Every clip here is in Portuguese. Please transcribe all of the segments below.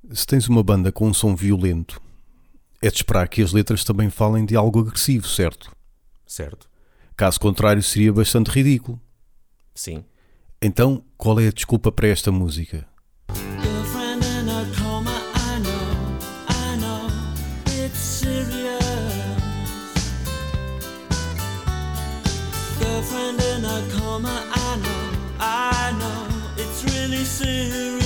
Se tens uma banda com um som violento, é de esperar que as letras também falem de algo agressivo, certo? Certo? Caso contrário, seria bastante ridículo. Sim. Então, qual é a desculpa para esta música? Girlfriend in a coma, I know, it's serious. Girlfriend in a coma, I know, it's really serious.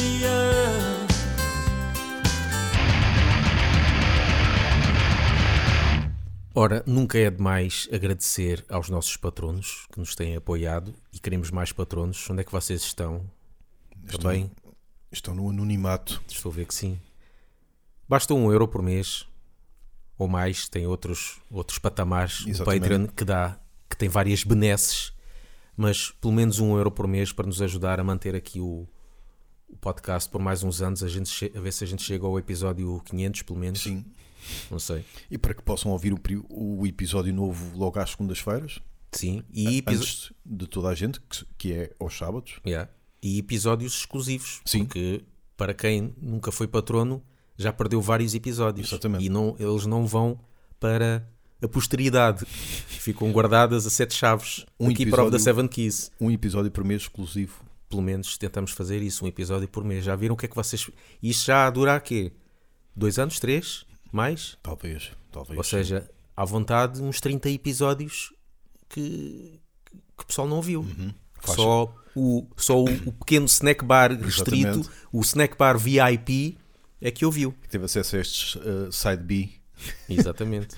Ora, nunca é demais agradecer aos nossos patronos que nos têm apoiado e queremos mais patronos. Onde é que vocês estão? Também? Estão no anonimato. Estou a ver que sim. Basta €1 por mês ou mais. Tem outros patamares no Patreon que tem várias benesses, mas pelo menos €1 por mês para nos ajudar a manter aqui o podcast por mais uns anos, a ver se a gente chega ao episódio 500 pelo menos. Sim. Não sei. E para que possam ouvir o episódio novo logo às segundas-feiras. Sim. Antes de toda a gente, que é aos sábados. Yeah. E episódios exclusivos. Sim. Porque para quem nunca foi patrono já perdeu vários episódios. Exatamente. E eles não vão para a posteridade. Ficam guardadas a 7 chaves. Keeper of the Seven Keys. Um episódio por mês exclusivo. Pelo menos tentamos fazer isso, um episódio por mês. Já viram o que é que vocês... Isto já dura quê? 2 anos? 3? Mais? Talvez. Ou seja, à vontade, uns 30 episódios que o pessoal não ouviu. Só o pequeno snack bar restrito, Exatamente. o snack bar VIP é que ouviu. Que teve acesso a estes Side B. Exatamente.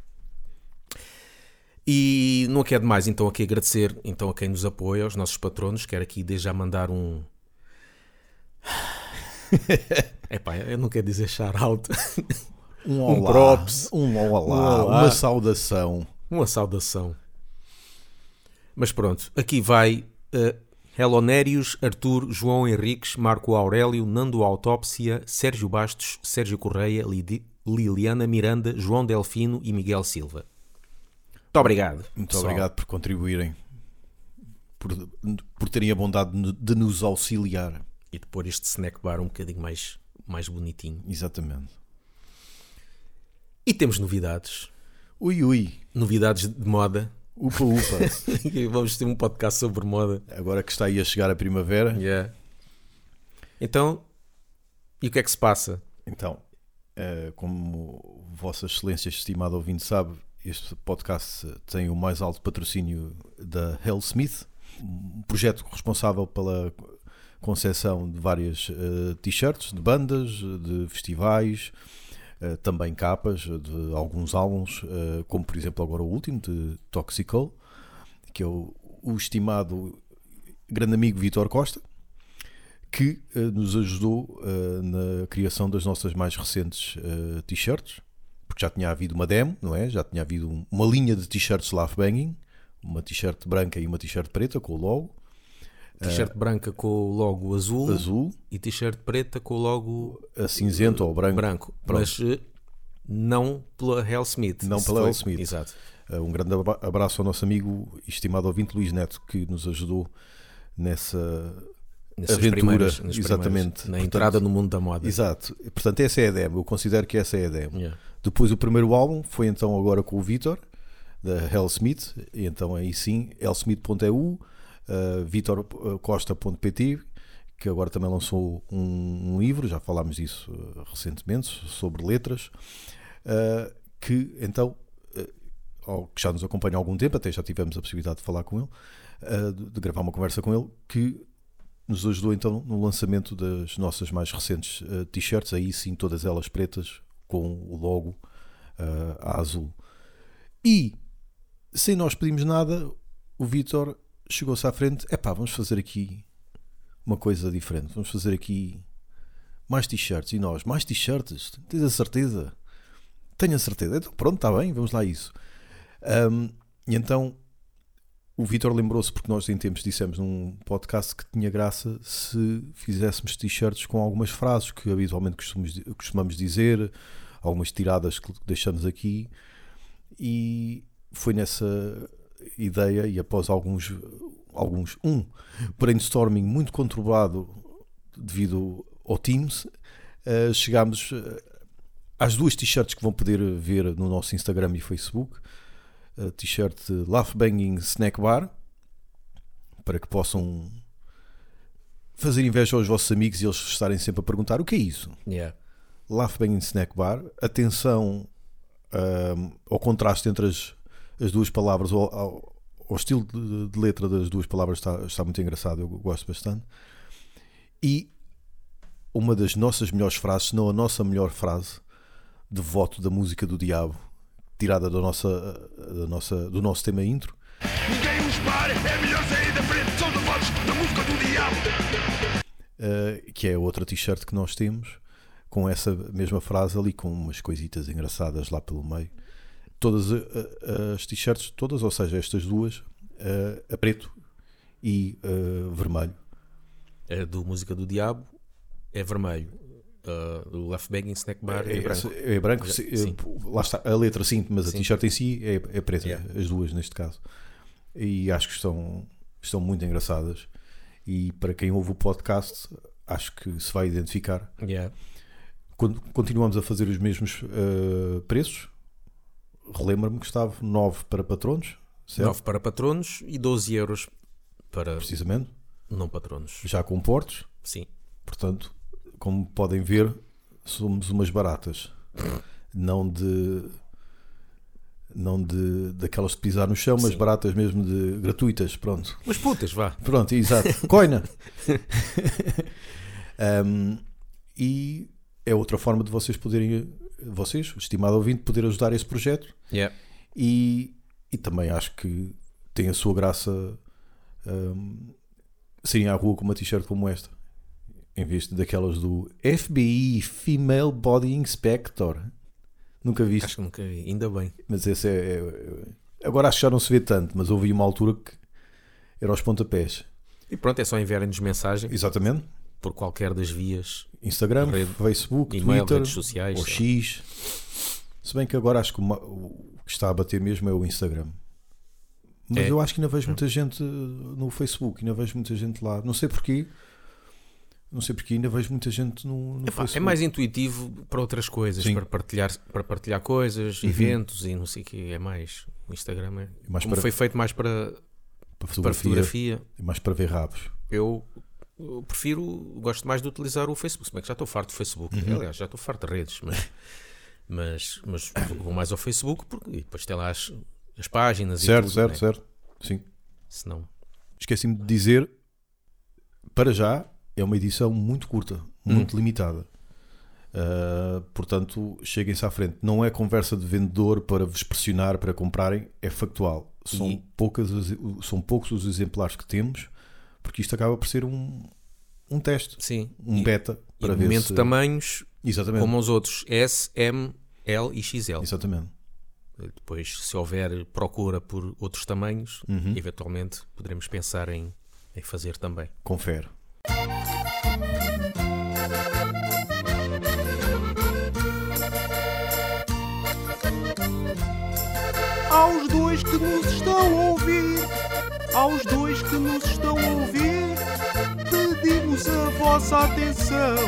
E não quero demais então aqui agradecer então a quem nos apoia, aos nossos patronos. Quero aqui desde já mandar um... Epá, eu não quero dizer shout-out. Um olá, props. um olá, uma saudação. Uma saudação. Mas pronto, aqui vai Helonérios, Arthur, João Henriques, Marco Aurélio, Nando Autópsia, Sérgio Bastos, Sérgio Correia, Liliana Miranda, João Delfino e Miguel Silva. Muito obrigado. Muito pessoal. obrigado por contribuírem, por terem a bondade de nos auxiliar. E de pôr este snack bar um bocadinho mais bonitinho. Exatamente. E temos novidades. Ui. Novidades de moda. Upa. Vamos ter um podcast sobre moda. Agora que está aí a chegar a primavera. Yeah. Então, e o que é que se passa? Então, como Vossa Excelência, estimado ouvinte, sabe, este podcast tem o mais alto patrocínio da Hell Smith, um projeto responsável pela concepção de várias t-shirts, de bandas, de festivais, também capas de alguns álbuns, como por exemplo agora o último, de Toxical, que é o estimado grande amigo Vítor Costa, que nos ajudou na criação das nossas mais recentes t-shirts, porque já tinha havido uma demo, não é? Já tinha havido uma linha de t-shirts Laugh Banging, uma t-shirt branca e uma t-shirt preta com o logo. T-shirt branca com o logo azul e t-shirt preta com o logo cinzento ou branco. Mas não pela Hell Smith. Não pela Hell Smith. Exato. Um grande abraço ao nosso amigo e estimado ouvinte Luís Neto, que nos ajudou nessa aventura, exatamente, na entrada no mundo da moda. Exato. Portanto, essa é a demo. Eu considero que essa é a demo. Yeah. Depois o primeiro álbum foi então agora com o Vítor, da Hell Smith, e então aí sim, hellsmith.eu, vitorcosta.pt, que agora também lançou um livro, já falámos disso recentemente, sobre letras, que então, que já nos acompanha há algum tempo, até já tivemos a possibilidade de falar com ele, de gravar uma conversa com ele, que nos ajudou então no lançamento das nossas mais recentes t-shirts, aí sim todas elas pretas, com o logo a azul. E, sem nós pedirmos nada, o Vítor chegou-se à frente, vamos fazer aqui uma coisa diferente, vamos fazer aqui mais t-shirts. E nós, mais t-shirts? Tens a certeza? Tenho a certeza. Então pronto, está bem, vamos lá a isso. E então o Vítor lembrou-se, porque nós em tempos dissemos num podcast que tinha graça se fizéssemos t-shirts com algumas frases que habitualmente costumamos dizer, algumas tiradas que deixamos aqui, e foi nessa ideia, e após alguns brainstorming muito conturbado devido ao Teams, chegámos às 2 t-shirts que vão poder ver no nosso Instagram e Facebook. A t-shirt Laugh Banging Snack Bar, para que possam fazer inveja aos vossos amigos e eles estarem sempre a perguntar o que é isso. Laugh Banging Snack Bar. Atenção ao contraste entre as 2 palavras, ao estilo de letra das 2 palavras está muito engraçado, eu gosto bastante. E uma das nossas melhores frases, se não a nossa melhor frase de voto da música do diabo, tirada do nosso tema intro. Ninguém nos para, é melhor sair da frente, são devotos da música do diabo. Que é a outra t-shirt que nós temos, com essa mesma frase ali, com umas coisitas engraçadas lá pelo meio. Todas as t-shirts, ou seja, estas 2, a preto e vermelho. A do Música do Diabo é vermelho. O Laugh Banging Snack Bar é branco. É branco, sim. Lá está, a letra sim, mas a t-shirt em si é preta, as 2 neste caso. E acho que estão muito engraçadas. E para quem ouve o podcast, acho que se vai identificar. Quando continuamos a fazer os mesmos preços, relembra-me que estava 9 para patronos, certo? 9 para patronos e 12 euros para precisamente não patronos. Já com portos. Sim. Portanto, como podem ver, somos umas baratas. Não daquelas de pisar no chão, mas baratas mesmo, de gratuitas, pronto. Mas putas, vá. Pronto, exato. Coina. E é outra forma de vocês, o estimado ouvinte, poder ajudar esse projeto. E também acho que tem a sua graça saírem à rua com uma t-shirt como esta, em vez daquelas do FBI, Female Body Inspector. Nunca viste? Acho que nunca vi, ainda bem. Mas esse agora acho que já não se vê tanto, mas houve uma altura que era aos pontapés. E pronto, é só enviarem-nos mensagem. Exatamente. Por qualquer das vias. Instagram, Facebook, email, Twitter, redes sociais, ou X. Se bem que agora acho que o que está a bater mesmo é o Instagram. Mas eu acho que ainda vejo muita gente no Facebook, ainda vejo muita gente lá. Não sei porquê, ainda vejo muita gente no Facebook. É mais intuitivo para outras coisas, para partilhar coisas, eventos e não sei o que. É mais. O Instagram é mais como foi feito mais para fotografia. E mais para ver rabos. Eu gosto mais de utilizar o Facebook. Se bem que já estou farto do Facebook. Aliás, já estou farto de redes, mas vou mais ao Facebook porque depois tem lá as páginas certo, e tudo. Certo, certo. Sim. Senão... Esqueci-me de dizer, para já é uma edição muito curta, muito limitada. Portanto, cheguem-se à frente. Não é conversa de vendedor para vos pressionar para comprarem, é factual. São poucos os exemplares que temos, porque isto acaba por ser um teste, um beta, para ver se... tamanhos, exatamente, como os outros, S, M, L e XL. Exatamente. Depois, se houver procura por outros tamanhos, eventualmente poderemos pensar em fazer também. Confere. Aos dois que nos estão a ouvir, pedimos a vossa atenção.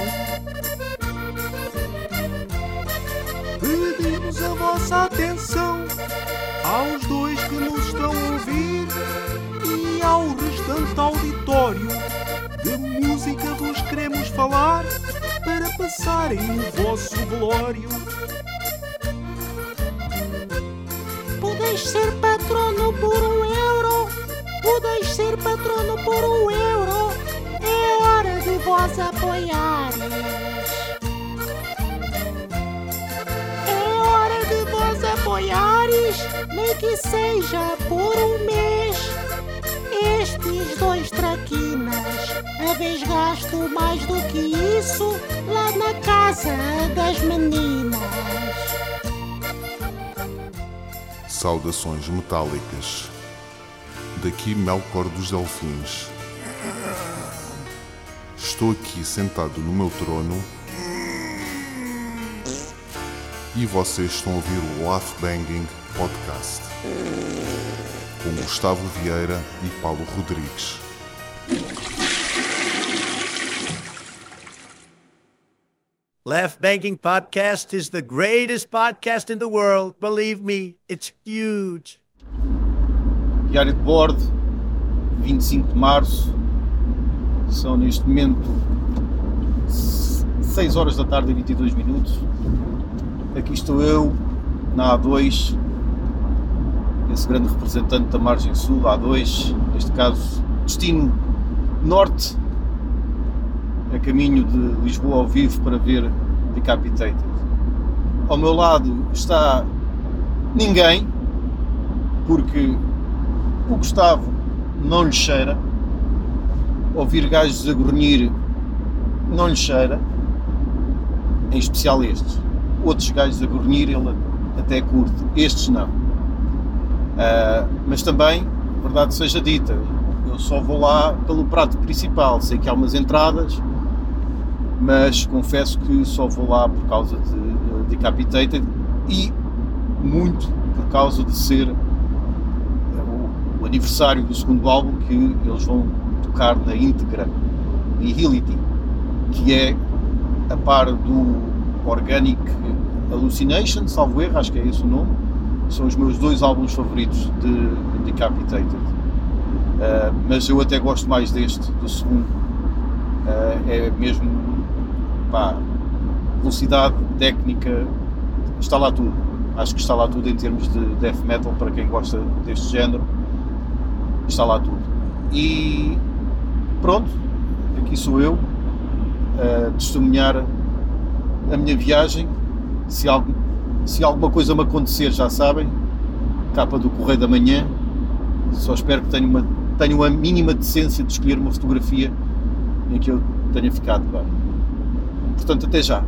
Pedimos a vossa atenção aos dois que nos estão a ouvir e ao restante auditório. De música vos queremos falar para passarem o vosso velório. Podes ser patrono por €1. Podes ser patrono por €1. É hora de vós apoiares. É hora de vós apoiares, nem que seja por um mês. Estes 2 traquinas, a vez gasto mais do que isso lá na casa das meninas. Saudações metálicas. Daqui Melkor dos Delfins. Estou aqui sentado no meu trono e vocês estão a ouvir o Laugh Banging Podcast com Gustavo Vieira e Paulo Rodrigues. Laugh Banking Podcast is the greatest podcast in the world. Believe me, it's huge. Diário de bordo, 25 de março. São neste momento 6 horas da tarde e 22 minutos. Aqui estou eu, na A2, esse grande representante da margem sul, A2, neste caso destino norte, a caminho de Lisboa ao vivo para ver Decapitated. Ao meu lado está ninguém, porque o Gustavo não lhe cheira, ouvir gajos a grunhir não lhe cheira, em especial estes. Outros gajos a grunhir ele até curte, estes não. Mas também, verdade seja dita, eu só vou lá pelo prato principal. Sei que há umas entradas, mas confesso que só vou lá por causa de Decapitated e muito por causa de ser o aniversário do segundo álbum que eles vão tocar na íntegra, Nihility, que é a par do Organic Hallucination, salvo erro, acho que é esse o nome. São os meus 2 álbuns favoritos de Decapitated, mas eu até gosto mais deste, do segundo. É mesmo, velocidade, técnica, está lá tudo. Acho que está lá tudo em termos de death metal, para quem gosta deste género, está lá tudo. E pronto, aqui sou eu a testemunhar a minha viagem. Se alguma coisa me acontecer, já sabem, capa do Correio da Manhã. Só espero que tenham a mínima decência de escolher uma fotografia em que eu tenha ficado bem. Portanto, até já.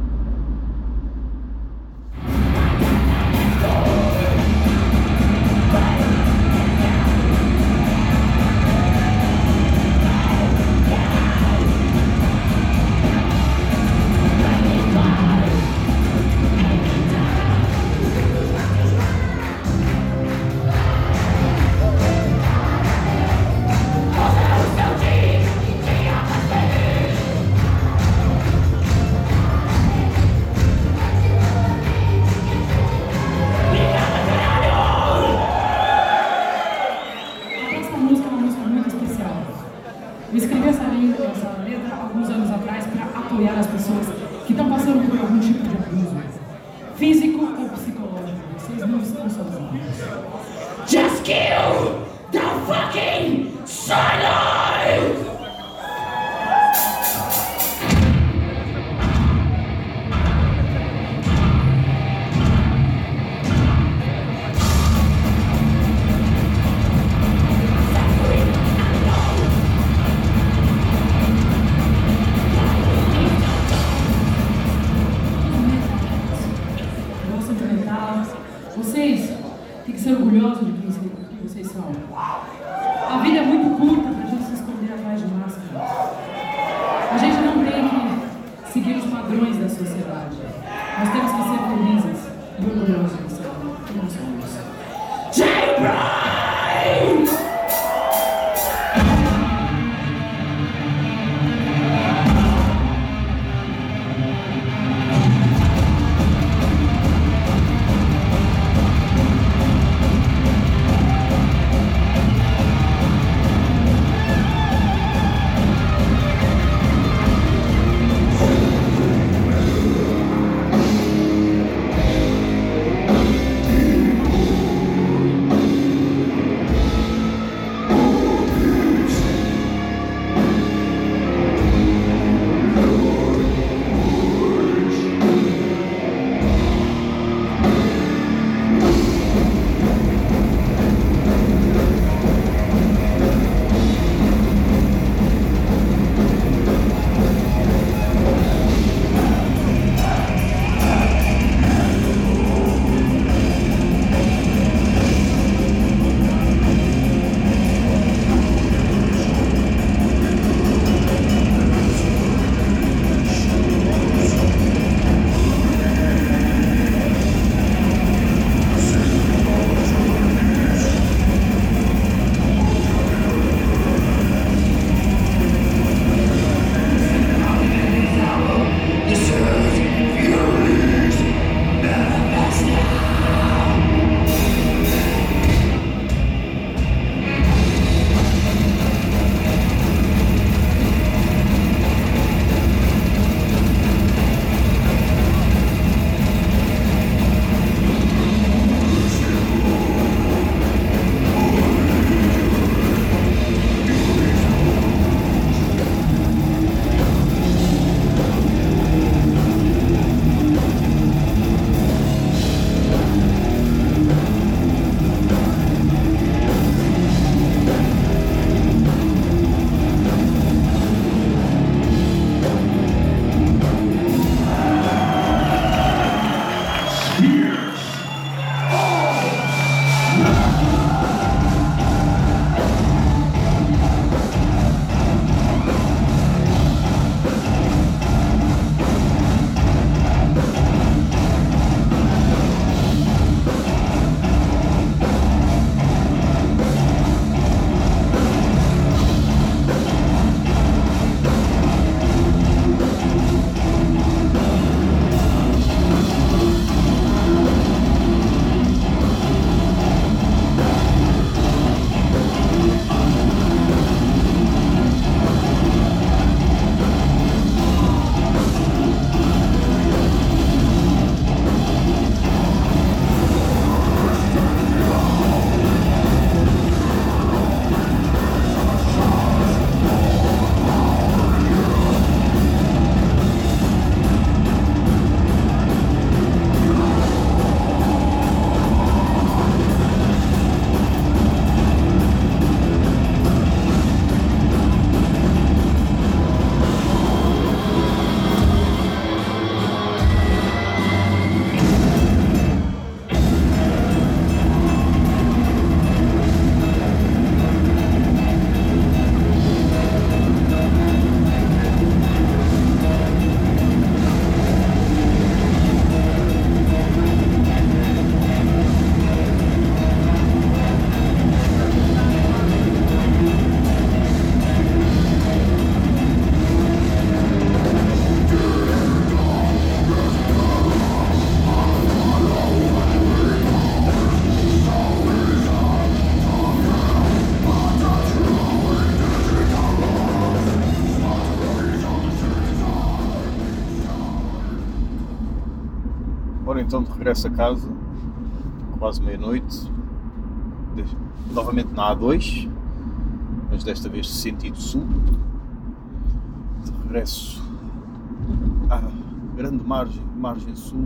Ora então, de regresso a casa, quase meia-noite, novamente na A2, mas desta vez sentido sul, de regresso à grande margem sul,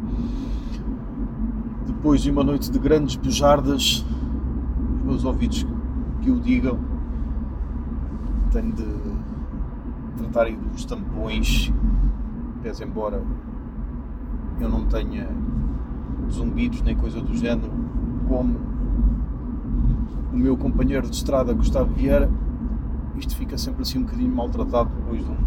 depois de uma noite de grandes bujardas, os meus ouvidos que o digam, tenho de tratar aí dos tampões, pese embora eu não tenha zumbidos nem coisa do género, como o meu companheiro de estrada Gustavo Vieira, isto fica sempre assim um bocadinho maltratado depois de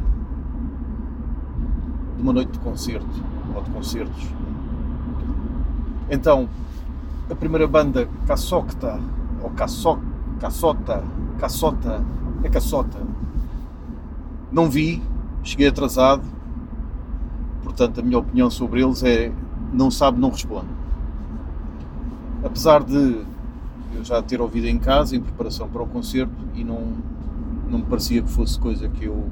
uma noite de concerto, ou de concertos. Então, a primeira banda, Caçocta, ou Caçota, não vi, cheguei atrasado, portanto a minha opinião sobre eles é não sabe, não responde. Apesar de eu já ter ouvido em casa, em preparação para o concerto, e não me parecia que fosse coisa que eu...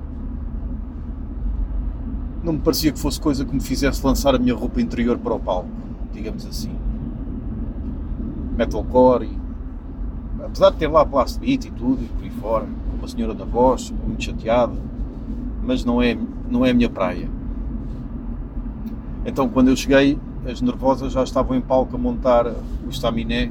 Não me parecia que fosse coisa que me fizesse lançar a minha roupa interior para o palco, digamos assim. Metalcore, e, apesar de ter lá blast beat e tudo, e por aí fora, com uma senhora da voz, muito chateada, mas não é a minha praia. Então, quando eu cheguei, as Nervosas já estavam em palco a montar o estaminé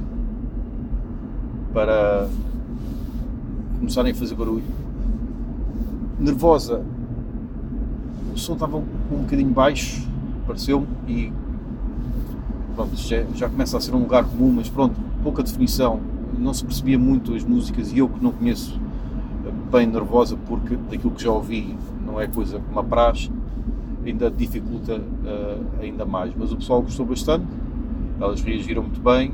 para começarem a fazer barulho. Nervosa, o som estava um bocadinho baixo, pareceu-me, e pronto, já começa a ser um lugar comum, mas pronto, pouca definição, não se percebia muito as músicas, e eu que não conheço bem Nervosa, porque daquilo que já ouvi não é coisa que me apraz, ainda dificulta ainda mais, mas o pessoal gostou bastante, elas reagiram muito bem.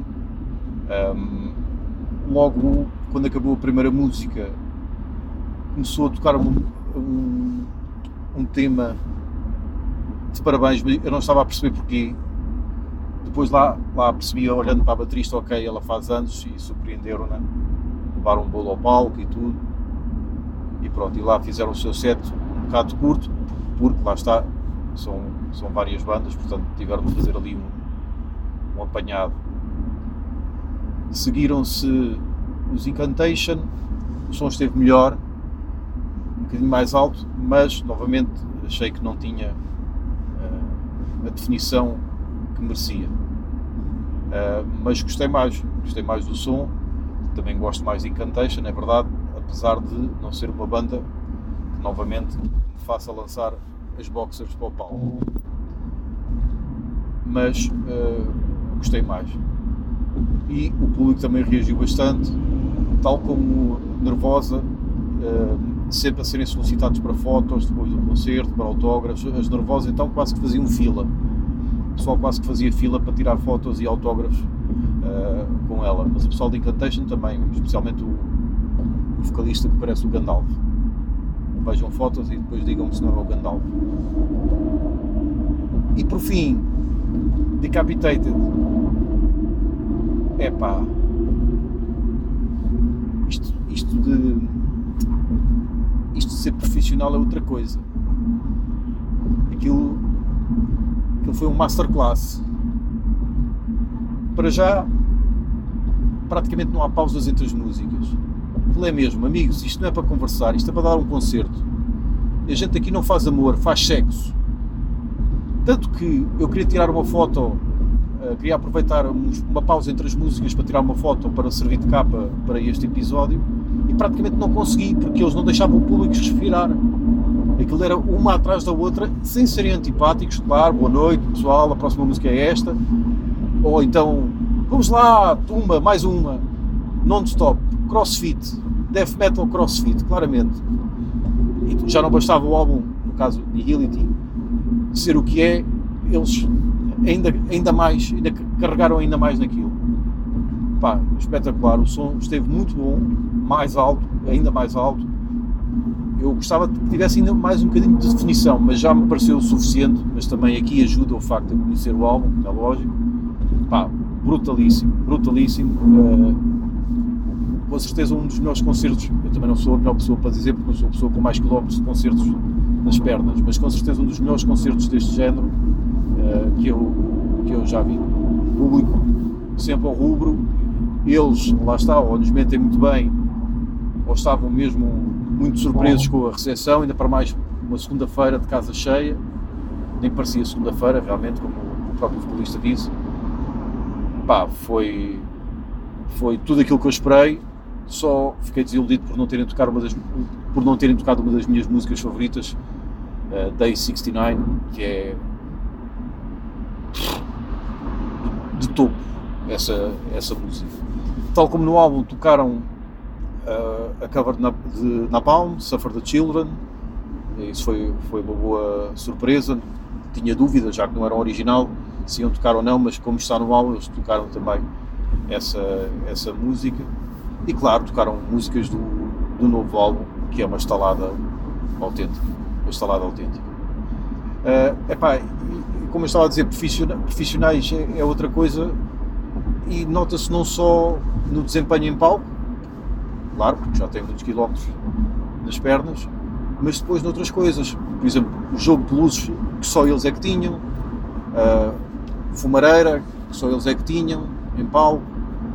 Logo quando acabou a primeira música começou a tocar um tema de parabéns, eu não estava a perceber porquê. Depois lá percebi, olhando para a baterista, ok, ela faz anos, e surpreenderam-na, levaram um bolo ao palco e tudo, e pronto, e lá fizeram o seu set um bocado curto, porque lá está, são várias bandas, portanto tiveram de fazer ali um apanhado. Seguiram-se os Incantation, o som esteve melhor, um bocadinho mais alto, mas novamente achei que não tinha a definição que merecia. Mas gostei mais do som, também gosto mais de Incantation, é verdade, apesar de não ser uma banda que novamente me faça lançar as boxers para o palco, mas gostei mais, e o público também reagiu bastante, tal como Nervosa, sempre a serem solicitados para fotos depois do concerto, para autógrafos. As Nervosas então quase que faziam fila, o pessoal quase que fazia fila para tirar fotos e autógrafos com ela, mas o pessoal de Incantation também, especialmente o vocalista que parece o Gandalf. Vejam fotos e depois digam-me se não é o Gandalf. E por fim, Decapitated. Epá, isto de ser profissional é outra coisa. Aquilo foi um masterclass. Para já, praticamente não há pausas entre as músicas. Aquilo é mesmo, amigos, isto não é para conversar, isto é para dar um concerto. A gente aqui não faz amor, faz sexo. Tanto que eu queria tirar uma foto, queria aproveitar uma pausa entre as músicas para tirar uma foto para servir de capa para este episódio, e praticamente não consegui, porque eles não deixavam o público respirar. Aquilo era uma atrás da outra, sem serem antipáticos, claro, boa noite pessoal, a próxima música é esta, ou então, vamos lá, tumba, mais uma, non-stop, crossfit, death metal crossfit, claramente. E já não bastava o álbum, no caso Nihility, ser o que é, eles ainda carregaram ainda mais naquilo. Pá, espetacular, o som esteve muito bom, mais alto, ainda mais alto. Eu gostava que tivesse ainda mais um bocadinho de definição, mas já me pareceu o suficiente, mas também aqui ajuda o facto de conhecer o álbum, é lógico. Pá, brutalíssimo, com certeza um dos melhores concertos. Eu também não sou a melhor pessoa para dizer, porque não sou a pessoa com mais quilómetros de concertos nas pernas, mas com certeza um dos melhores concertos deste género que eu que eu já vi público sempre ao rubro. Eles, lá está, ou nos metem muito bem, ou estavam mesmo muito surpresos com a recepção, ainda para mais uma segunda-feira de casa cheia, nem parecia segunda-feira, realmente, como o próprio futebolista disse. Pá, foi tudo aquilo que eu esperei, só fiquei desiludido por não terem tocado uma das minhas músicas favoritas, Day 69, que é de topo essa música. Tal como no álbum tocaram a cover de Napalm, Suffer the Children, isso foi uma boa surpresa. Tinha dúvida, já que não era original, se iam tocar ou não, mas como está no álbum, eles tocaram também essa música. E claro, tocaram músicas do novo álbum, que é uma estalada autêntica. E como eu estava a dizer, profissionais é outra coisa, e nota-se não só no desempenho em palco, claro, porque já tem muitos quilómetros nas pernas, mas depois noutras coisas. Por exemplo, o jogo de luzes que só eles é que tinham, fumareira que só eles é que tinham em palco.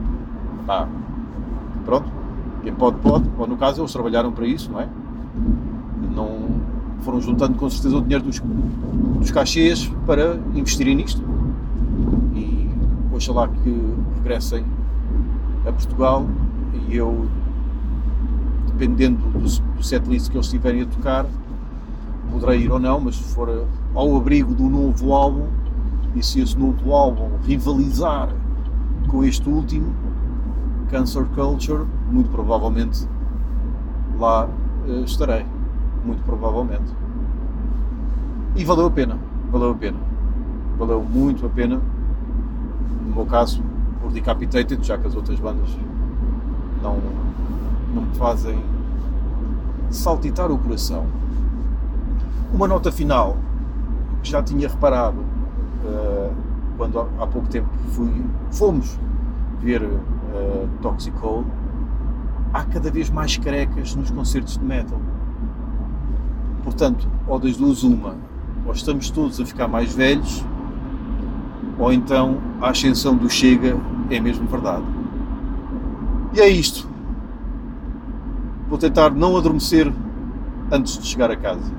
Pronto, quem pode, ou no caso eles trabalharam para isso, não é? Não foram juntando com certeza o dinheiro dos cachês para investirem nisto, e oxalá que regressem a Portugal, e eu, dependendo do setlist que eles estiverem a tocar, poderei ir ou não, mas se for ao abrigo do novo álbum, e se esse novo álbum rivalizar com este último, Cancer Culture, muito provavelmente lá estarei, muito provavelmente. E valeu a pena, valeu muito a pena, no meu caso, por Decapitated, já que as outras bandas não me fazem saltitar o coração. Uma nota final, que já tinha reparado quando há pouco tempo fomos ver Toxic Cold, há cada vez mais carecas nos concertos de metal. Portanto, ou das duas uma, ou estamos todos a ficar mais velhos, ou então a ascensão do Chega é mesmo verdade. E é isto. Vou tentar não adormecer antes de chegar a casa.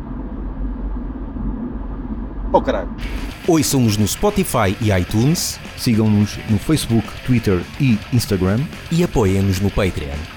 Oh caralho. Ouçam-nos no Spotify e iTunes. Sigam-nos no Facebook, Twitter e Instagram. E apoiem-nos no Patreon.